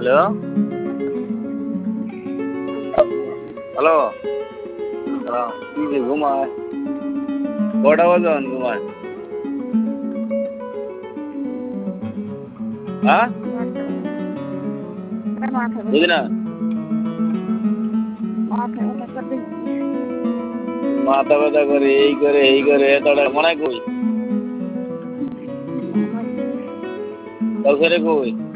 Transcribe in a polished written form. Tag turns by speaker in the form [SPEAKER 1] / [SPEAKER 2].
[SPEAKER 1] hello hello কি যে ঘুমায় কটা বাজন ঘুমায় হ্যাঁ বুঝি না মাথা ব্যথা করে এই করে তোরা মনে কই কাউকে রে কই